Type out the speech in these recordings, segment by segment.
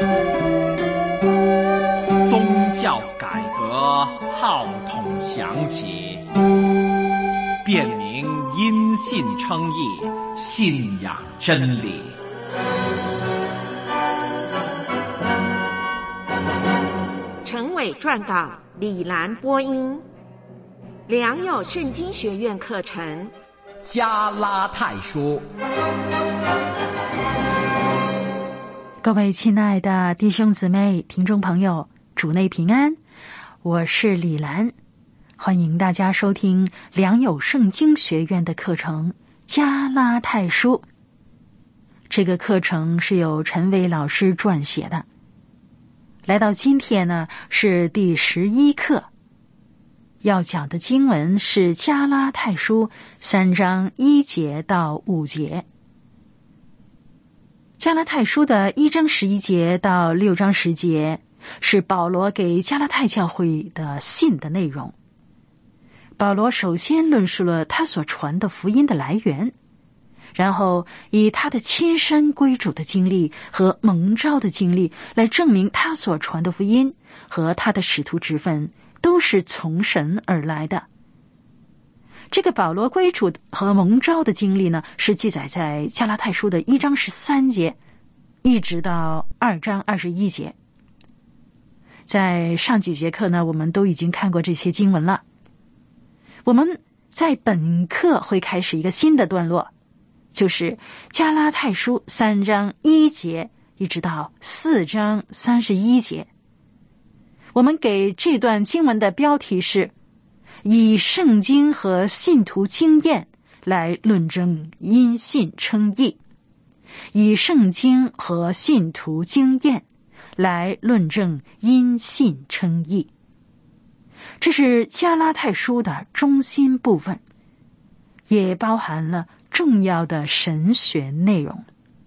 宗教改革号筒响起，辨明因信称义，信仰真理。 陈伟撰稿，李兰播音。良友圣经学院课程加拉太书。 各位亲爱的弟兄姊妹、听众朋友，主内平安，我是李兰，欢迎大家收听良友圣经学院的课程加拉太书。这个课程是由陈伟老师撰写的。来到今天呢，是第11课，要讲的经文是加拉太书3章1节到5节。加拉太书的1章11节到6章10节是保罗给加拉太教会的信的内容。保罗首先论述了他所传的福音的来源，然后以他的亲身归主的经历和蒙召的经历来证明他所传的福音和他的使徒职分都是从神而来的。这个保罗归主和蒙召的经历呢，是记载在加拉太书的1章13节一直到2章21节。在上几节课呢，我们都已经看过这些经文了。我们在本课会开始一个新的段落，就是加拉太书3章1节一直到4章31节。我们给这段经文的标题是以圣经和信徒经验来论证因信称义。以圣经和信徒经验来论证因信称义。这是加拉太书的中心部分，也包含了重要的神学内容。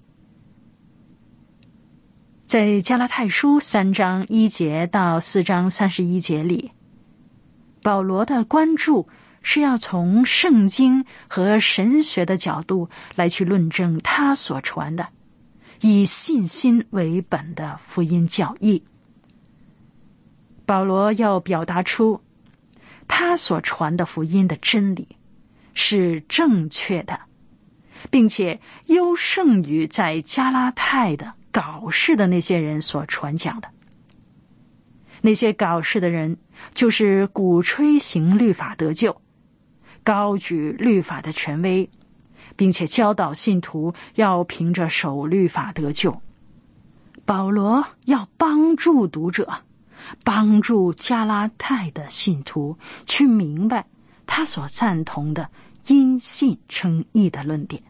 在加拉太书3章1节到4章31节里，保罗的关注是要从圣经和神学的角度来去论证他所传的以信心为本的福音教义。保罗要表达出他所传的福音的真理是正确的，并且优胜于在加拉太的搞事的那些人所传讲的。那些搞事的人就是鼓吹行律法得救，高举律法的权威，并且教导信徒要凭着守律法得救。保罗要帮助读者，帮助加拉太的信徒去明白他所赞同的因信称义的论点。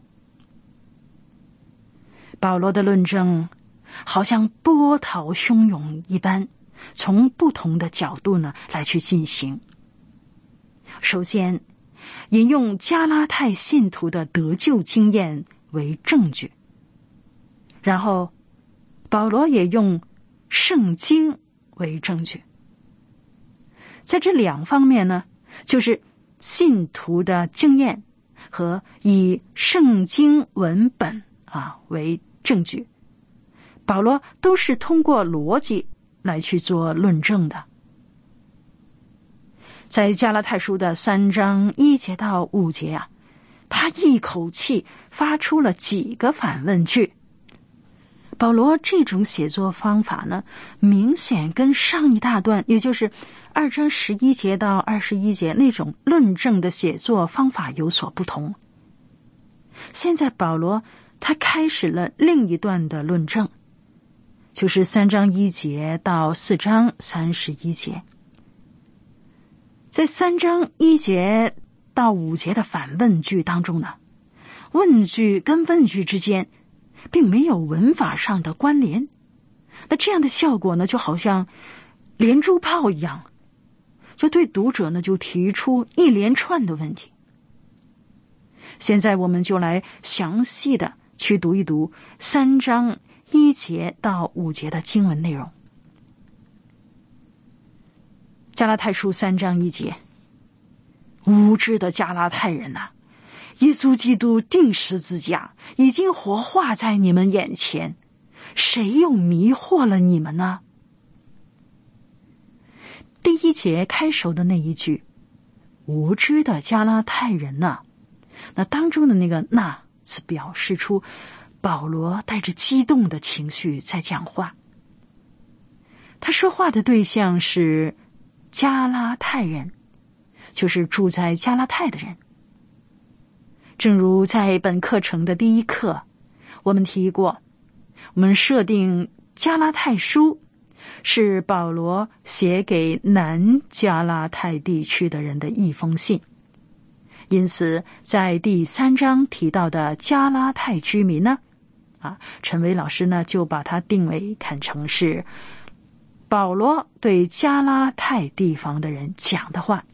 保罗的论证好像波涛汹涌一般，从不同的角度呢来去进行。首先引用加拉太信徒的得救经验为证据，然后保罗也用圣经为证据。在这两方面呢，就是信徒的经验和以圣经文本为证据，保罗都是通过逻辑来去做论证的。在加拉太书的3章1节到5节他一口气发出了几个反问句。保罗这种写作方法呢，明显跟上一大段，也就是2章11节到21节那种论证的写作方法有所不同。现在保罗他开始了另一段的论证，就是3章1节到4章31节。在3章1节到5节的反问句当中呢，问句跟问句之间并没有文法上的关联，那这样的效果呢，就好像连珠炮一样，就对读者呢就提出一连串的问题。现在我们就来详细的去读一读3章1节到5节的经文内容。加拉太书3章1节，无知的加拉太人啊，耶稣基督钉十字架已经活化在你们眼前， 谁又迷惑了你们呢？第1节开首的那一句，无知的加拉太人呐，那当中的那个那字表示出保罗带着激动的情绪在讲话。他说话的对象是加拉太人，就是住在加拉太的人。正如在本课程的第1课我们提过，我们设定加拉太书是保罗写给南加拉太地区的人的一封信，因此在第3章提到的加拉太居民呢，陈伟老师呢就把它定为看成是保罗对加拉太地方的人讲的话。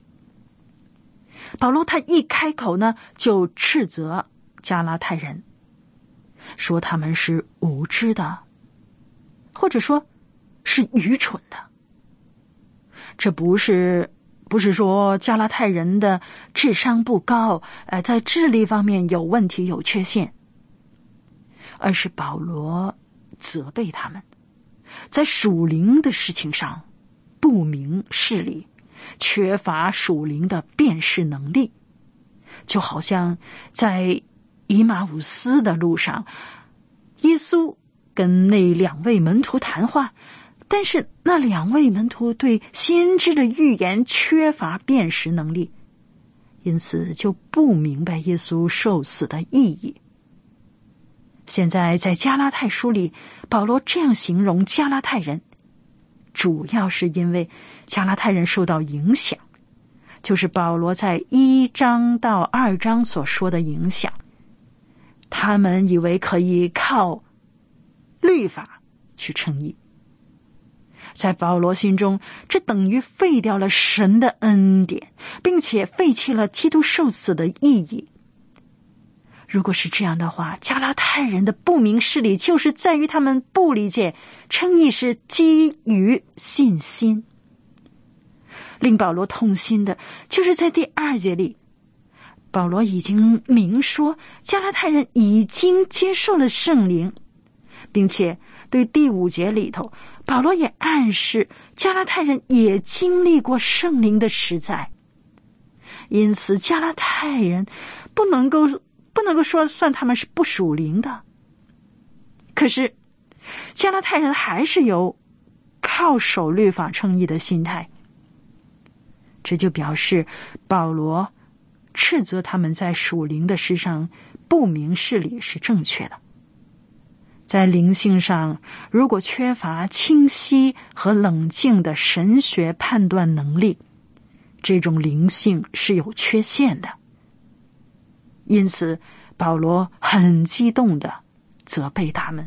保罗他一开口呢，就斥责加拉太人，说他们是无知的，或者说是愚蠢的。这不是说加拉太人的智商不高，在智力方面有问题有缺陷，而是保罗责备他们在属灵的事情上不明事理，缺乏属灵的辨识能力。就好像在以马忤斯的路上，耶稣跟那2位门徒谈话，但是那2位门徒对先知的预言缺乏辨识能力，因此就不明白耶稣受死的意义。现在在加拉太书里，保罗这样形容加拉太人，主要是因为加拉太人受到影响，就是保罗在1章到2章所说的影响。他们以为可以靠律法去称义，在保罗心中，这等于废掉了神的恩典，并且废弃了基督受死的意义。如果是这样的话，加拉太人的不明事理就是在于他们不理解称义是基于信心。令保罗痛心的就是在第2节里，保罗已经明说加拉太人已经接受了圣灵，并且对第5节里头，保罗也暗示加拉太人也经历过圣灵的实在，因此加拉太人不能够说算他们是不属灵的。可是加拉太人还是有靠守律法称义的心态，这就表示保罗斥责他们在属灵的事上不明事理是正确的。在灵性上，如果缺乏清晰和冷静的神学判断能力，这种灵性是有缺陷的。因此保罗很激动地责备他们。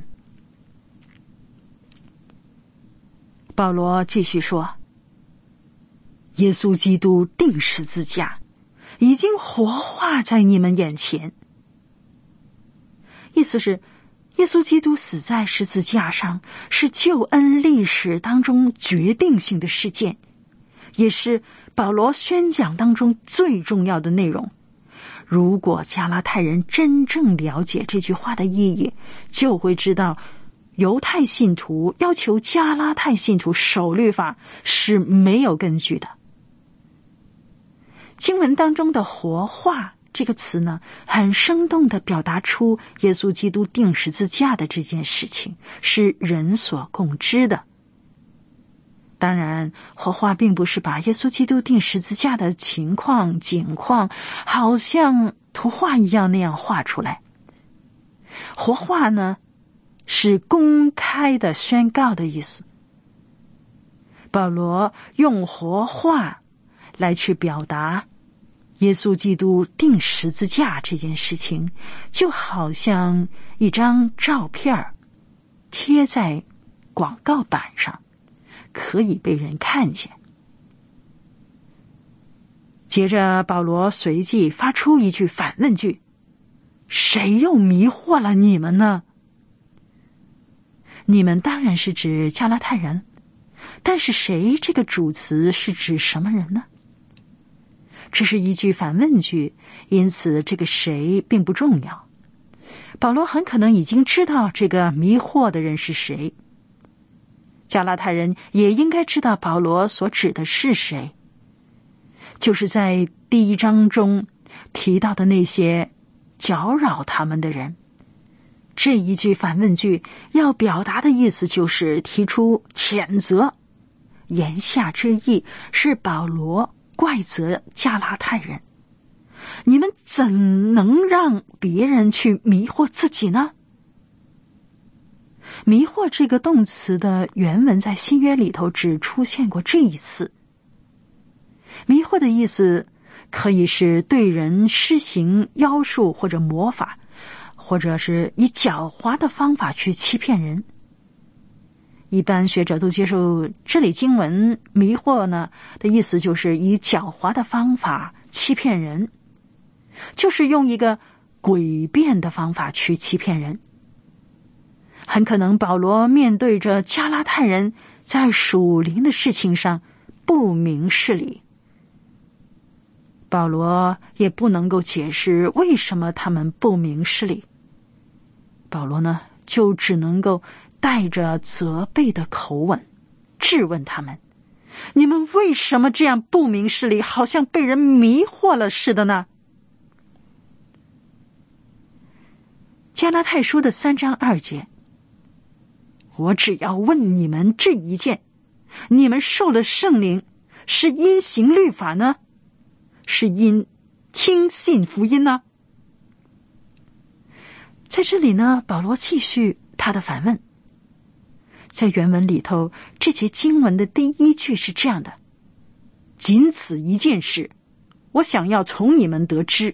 保罗继续说，耶稣基督钉十字架已经活化在你们眼前。意思是耶稣基督死在十字架上是救恩历史当中决定性的事件，也是保罗宣讲当中最重要的内容。如果加拉太人真正了解这句话的意义，就会知道犹太信徒要求加拉太信徒守律法是没有根据的。经文当中的活化这个词呢，很生动地表达出耶稣基督钉十字架的这件事情是人所共知的。当然，活化并不是把耶稣基督钉十字架的情况景况好像图画一样那样画出来。活化呢，是公开的宣告的意思。保罗用活化来去表达耶稣基督钉十字架这件事情，就好像一张照片贴在广告板上，可以被人看见。接着保罗随即发出一句反问句，谁又迷惑了你们呢？你们当然是指加拉太人，但是谁这个主词是指什么人呢？这是一句反问句，因此这个谁并不重要。 保罗很可能已经知道这个迷惑的人是谁，加拉太人也应该知道保罗所指的是谁，就是在第1章中提到的那些搅扰他们的人。这一句反问句要表达的意思就是提出谴责，言下之意是保罗怪责加拉太人，你们怎能让别人去迷惑自己呢？迷惑这个动词的原文在新约里头只出现过这一次。迷惑的意思可以是对人施行妖术或者魔法，或者是以狡猾的方法去欺骗人。一般学者都接受这里经文迷惑呢的意思就是以狡猾的方法欺骗人，就是用一个诡辩的方法去欺骗人。很可能保罗面对着加拉太人在属灵的事情上不明事理，保罗也不能够解释为什么他们不明事理，保罗呢就只能够带着责备的口吻质问他们，你们为什么这样不明事理，好像被人迷惑了似的呢？加拉太书的3章2节，我只要问你们这一件，你们受了圣灵，是因行律法呢，是因听信福音呢？在这里呢，保罗继续他的反问。在原文里头，这节经文的第1句是这样的，仅此一件事，我想要从你们得知。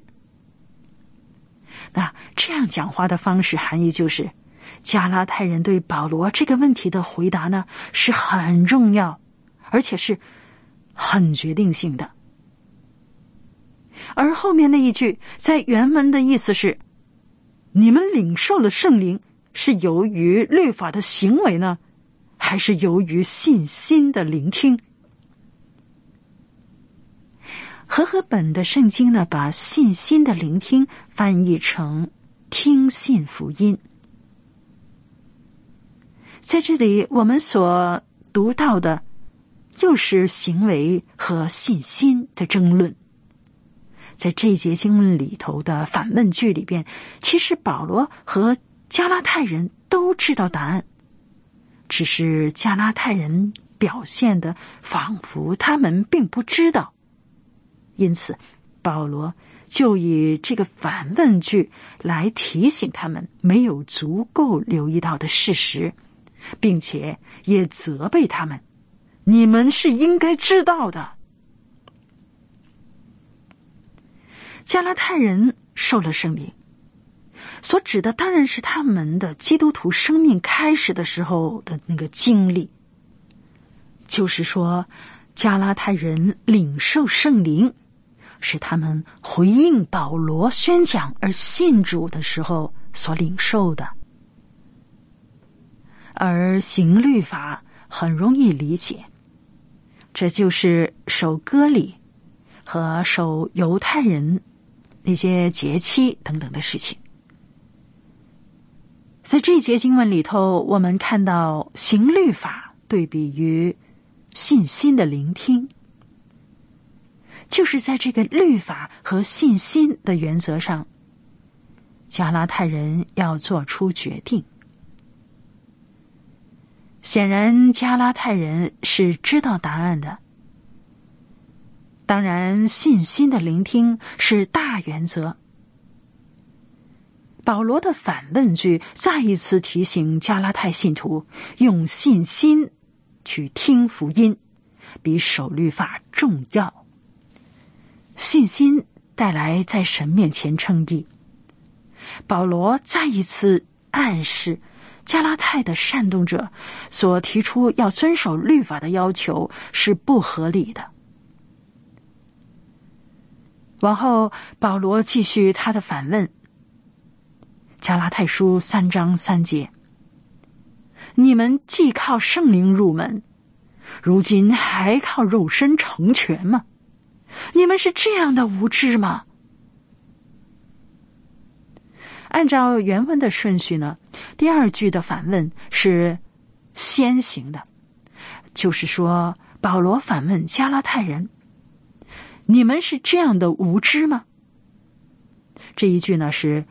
那这样讲话的方式含义就是，加拉太人对保罗这个问题的回答呢是很重要，而且是很决定性的。而后面那一句在原文的意思是，你们领受了圣灵是由于律法的行为呢，还是由于信心的聆听？和合本的圣经呢，把信心的聆听翻译成听信福音。在这里我们所读到的又是行为和信心的争论。在这节经文里头的反问句里边，其实保罗和加拉太人都知道答案，只是加拉太人表现得仿佛他们并不知道。因此保罗就以这个反问句来提醒他们没有足够留意到的事实，并且也责备他们，你们是应该知道的。加拉太人受了圣灵，所指的当然是他们的基督徒生命开始的时候的那个经历，就是说加拉太人领受圣灵是他们回应保罗宣讲而信主的时候所领受的。而行律法很容易理解，这就是守割礼和守犹太人那些节期等等的事情。在这节经文里头，我们看到行律法对比于信心的聆听，就是在这个律法和信心的原则上，加拉太人要做出决定。显然加拉太人是知道答案的，当然信心的聆听是大原则。保罗的反问句再一次提醒加拉太信徒用信心去听福音，比守律法重要。信心带来在神面前称义。保罗再一次暗示加拉太的煽动者所提出要遵守律法的要求是不合理的。往后保罗继续他的反问，加拉太书3章3节，你们既靠圣灵入门，如今还靠肉身成全吗？你们是这样的无知吗？ 按照原文的顺序呢，第二句的反问是先行的，就是说保罗反问加拉太人，你们是这样的无知吗？这一句呢是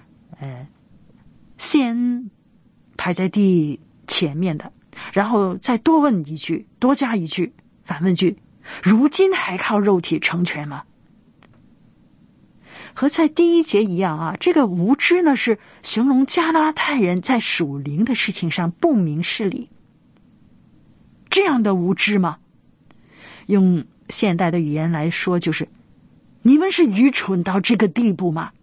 先排在第前面的，然后再多问一句，多加一句反问句，如今还靠肉体成全吗？和在第一节一样啊，这个无知呢是形容加拉太人在属灵的事情上不明事理。这样的无知吗？用现代的语言来说，就是你们是愚蠢到这个地步吗？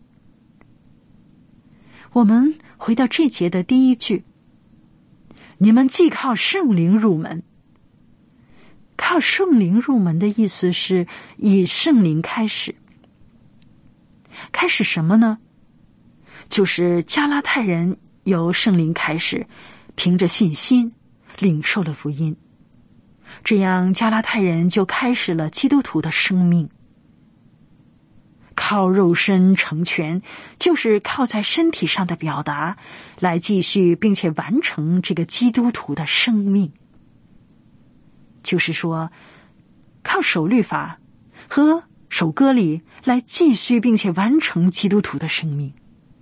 我们回到这节的第一句，你们既靠圣灵入门。靠圣灵入门的意思是以圣灵开始。开始什么呢？就是加拉太人由圣灵开始，凭着信心领受了福音，这样加拉太人就开始了基督徒的生命。靠肉身成全，就是靠在身体上的表达来继续并且完成这个基督徒的生命。就是说，靠守律法和守割礼来继续并且完成基督徒的生命。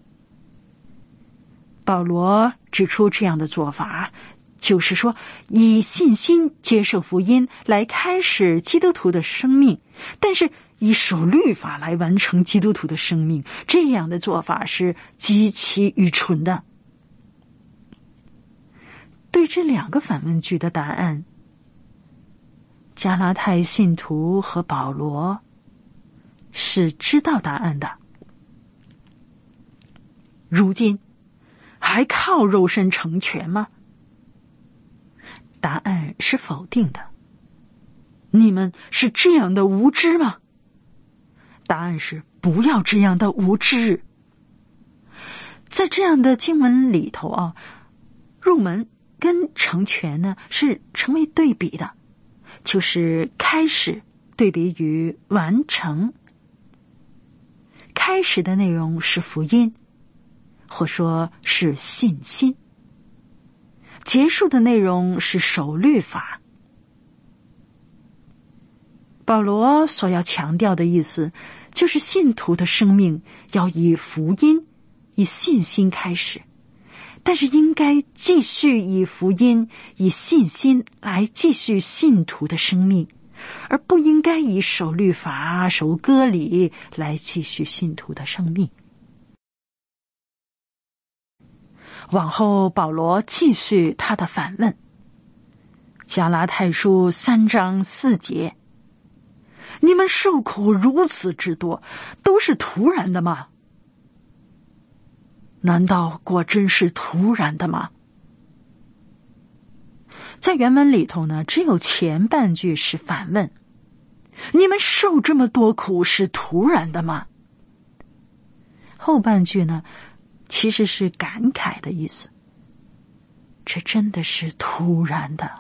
保罗指出这样的做法，就是说以信心接受福音来开始基督徒的生命，但是以守律法来完成基督徒的生命，这样的做法是极其愚蠢的。对这两个反问句的答案，加拉太信徒和保罗是知道答案的。如今还靠肉身成全吗？答案是否定的。你们是这样的无知吗？答案是不要这样的无知。在这样的经文里头啊，入门跟成全呢是成为对比的，就是开始对比于完成。开始的内容是福音，或说是信心；结束的内容是守律法。保罗所要强调的意思，就是信徒的生命要以福音、以信心开始，但是应该继续以福音、以信心来继续信徒的生命，而不应该以守律法、守割礼来继续信徒的生命。往后保罗继续他的反问，加拉太书3章4节，你们受苦如此之多，都是突然的吗？难道果真是突然的吗？在原文里头呢，只有前半句是反问，你们受这么多苦是突然的吗？后半句呢，其实是感慨的意思，这真的是突然的。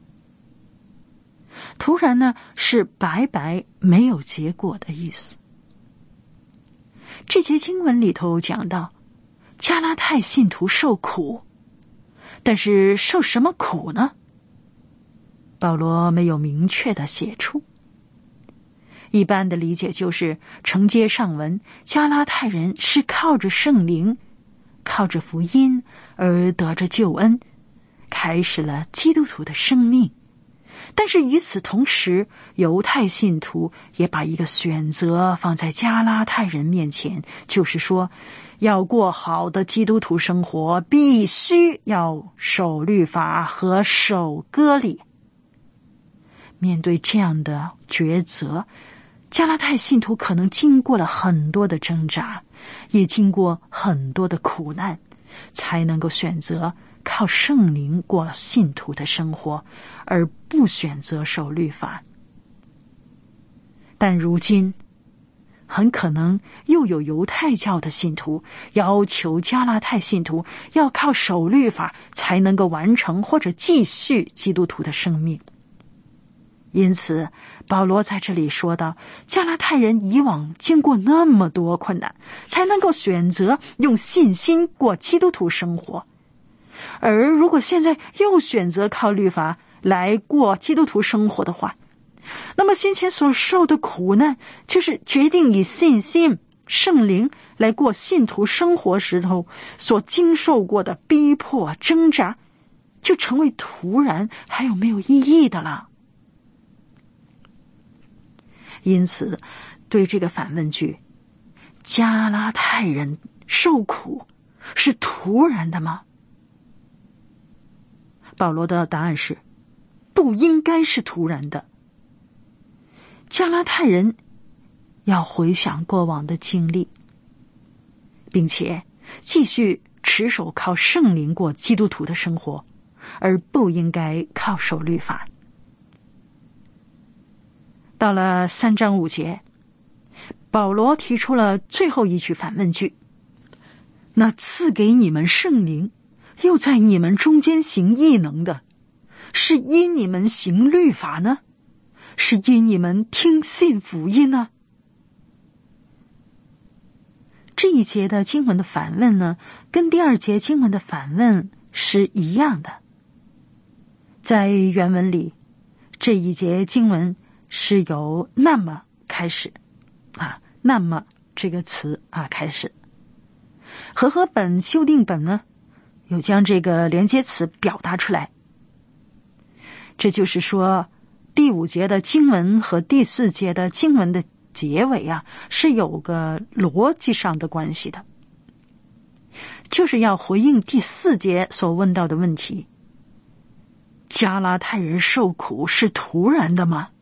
突然呢，是白白没有结果的意思。这节经文里头讲到，加拉太信徒受苦，但是受什么苦呢？保罗没有明确的写出。一般的理解就是承接上文，加拉太人是靠着圣灵，靠着福音而得着救恩，开始了基督徒的生命。但是与此同时，犹太信徒也把一个选择放在加拉太人面前，就是说要过好的基督徒生活，必须要守律法和守割礼。面对这样的抉择，加拉太信徒可能经过了很多的挣扎，也经过很多的苦难，才能够选择靠圣灵过信徒的生活，而不选择守律法。但如今很可能又有犹太教的信徒要求加拉太信徒要靠守律法才能够完成或者继续基督徒的生命。 因此保罗在这里说到，加拉太人以往经过那么多困难，才能够选择用信心过基督徒生活，而如果现在又选择靠律法来过基督徒生活的话，那么先前所受的苦难，就是决定以信心圣灵来过信徒生活时候所经受过的逼迫挣扎，就成为徒然还有没有意义的了。因此对这个反问句，加拉太人受苦是徒然的吗？保罗的答案是不应该是徒然的。加拉太人要回想过往的经历，并且继续持守靠圣灵过基督徒的生活，而不应该靠守律法。到了3章5节，保罗提出了最后一句反问句，那赐给你们圣灵又在你们中间行异能的，是因你们行律法呢，是因你们听信福音呢？这一节的经文的反问呢，跟第2节经文的反问是一样的。在原文里，这一节经文是由那么开始那么这个词开始。和合本修订本呢，有将这个连接词表达出来。这就是说，第5节的经文和第4节的经文的结尾是有个逻辑上的关系的，就是要回应第4节所问到的问题，加拉太人受苦是徒然的吗？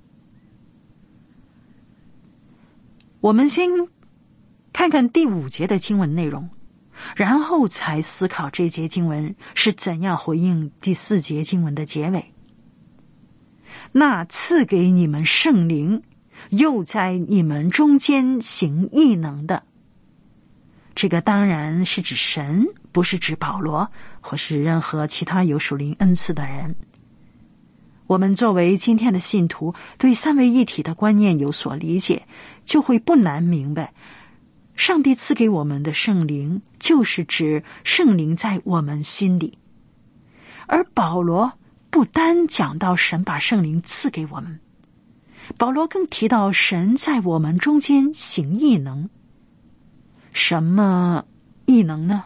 我们先看看第5节的经文内容，然后才思考这节经文是怎样回应第4节经文的结尾。那赐给你们圣灵又在你们中间行异能的，这个当然是指神，不是指保罗或是任何其他有属灵恩赐的人。我们作为今天的信徒，对三位一体的观念有所理解，就会不难明白，上帝赐给我们的圣灵就是指圣灵在我们心里。而保罗不单讲到神把圣灵赐给我们，保罗更提到神在我们中间行异能。什么异能呢？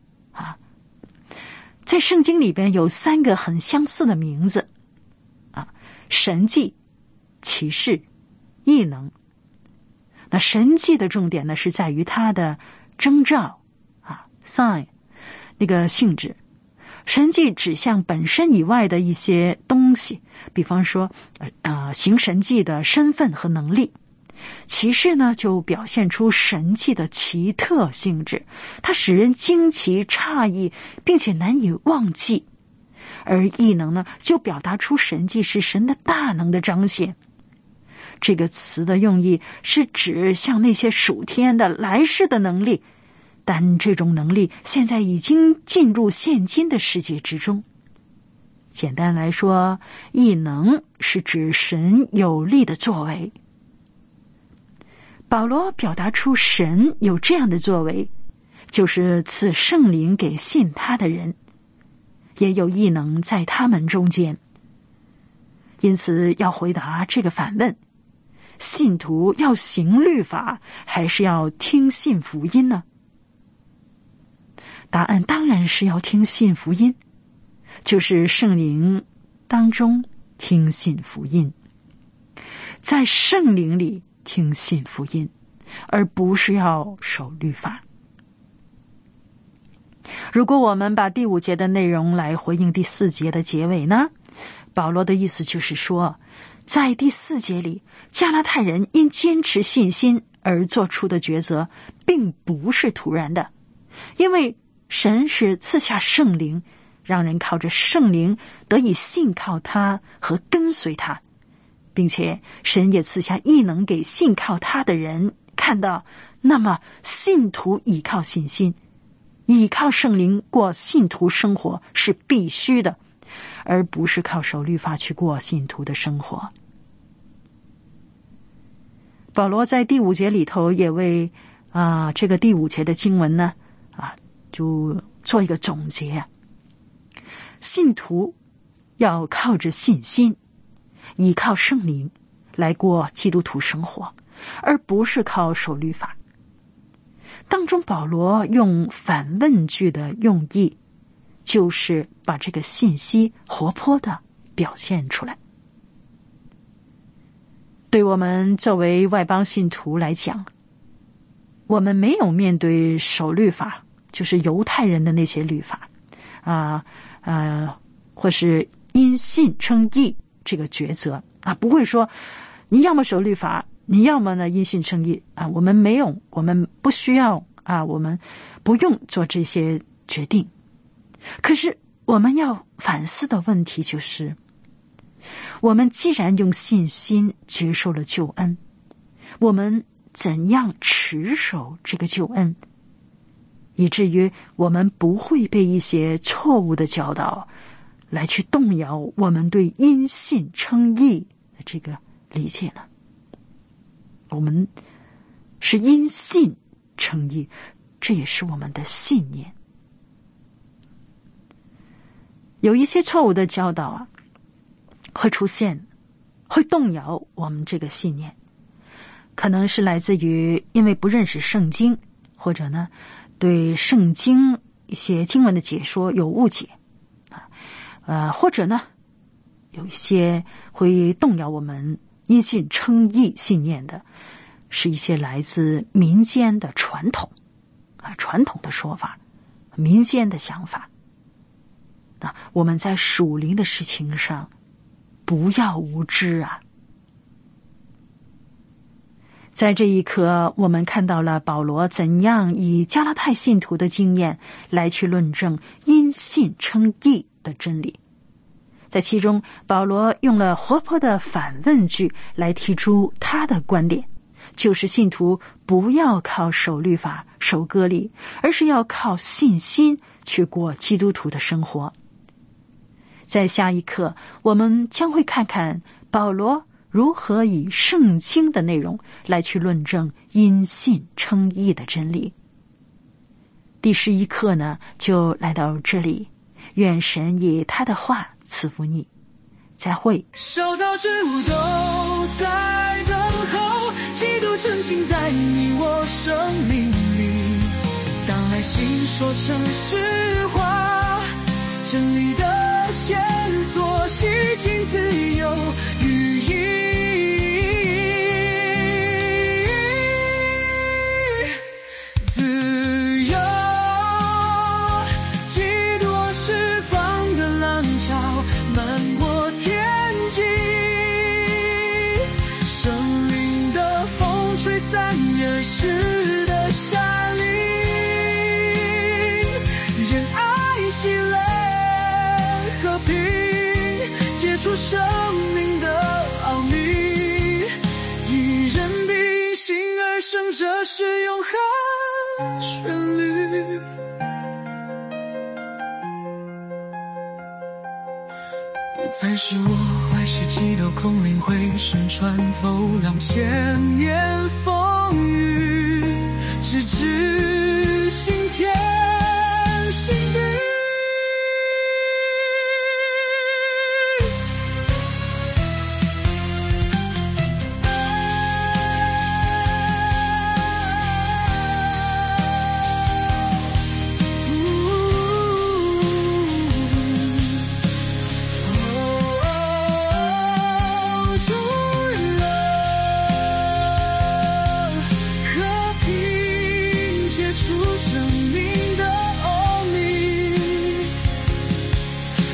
在圣经里边有3个很相似的名字，神迹、奇事、异能。那神迹的重点呢，是在于它的征兆sign 那个性质。神迹指向本身以外的一些东西，比方说行神迹的身份和能力。奇事呢，就表现出神迹的奇特性质，它使人惊奇诧异，并且难以忘记。而异能呢，就表达出神迹是神的大能的彰显。这个词的用意是指像那些属天的来世的能力，但这种能力现在已经进入现今的世界之中。简单来说，异能是指神有力的作为。保罗表达出神有这样的作为，就是赐圣灵给信他的人，也有异能在他们中间。因此要回答这个反问，信徒要行律法还是要听信福音呢？答案当然是要听信福音，就是圣灵当中听信福音，在圣灵里听信福音，而不是要守律法。如果我们把第5节的内容来回应第4节的结尾呢，保罗的意思就是说，在第4节里，加拉太人因坚持信心而做出的抉择并不是突然的，因为神是赐下圣灵，让人靠着圣灵得以信靠他和跟随他，并且神也赐下异能给信靠他的人看到，那么信徒依靠信心，依靠圣灵过信徒生活是必须的， 而不是靠守律法去过信徒的生活。保罗在第5节里头也为这个第5节的经文呢就做一个总结。信徒要靠着信心，依靠圣灵来过基督徒生活，而不是靠守律法。当中保罗用反问句的用意，就是把这个信息活泼的表现出来。对我们作为外邦信徒来讲，我们没有面对守律法，就是犹太人的那些律法或是因信称义这个抉择不会说你要么守律法，你要么呢因信称义我们没有，我们不需要我们不用做这些决定。可是我们要反思的问题就是，我们既然用信心接受了救恩，我们怎样持守这个救恩，以至于我们不会被一些错误的教导来去动摇我们对因信称义的这个理解呢？我们是因信称义，这也是我们的信念。有一些错误的教导会出现，会动摇我们这个信念，可能是来自于因为不认识圣经，或者呢对圣经一些经文的解说有误解或者呢有一些会动摇我们因信称义信念的，是一些来自民间的传统传统的说法，民间的想法。我们在属灵的事情上不要无知在这一刻，我们看到了保罗怎样以加拉太信徒的经验来去论证因信称义的真理。在其中，保罗用了活泼的反问句来提出他的观点，就是信徒不要靠守律法守割礼，而是要靠信心去过基督徒的生活。在下一课，我们将会看看保罗如何以圣经的内容来去论证因信称义的真理。第11课呢，就来到这里，愿神以他的话赐福你，再会。 受造之物都在等候，基督成形在你我生命里，当爱心说成实话，真理的线索洗净自由寓意。是的山林，仁爱喜乐和平，结出生命的奥秘，以人比心而生，这是永恒旋律。不再是我怀是激斗空灵回声穿透2000年风雨，直至心田心底。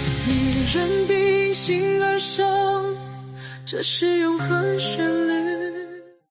这是永恒旋律。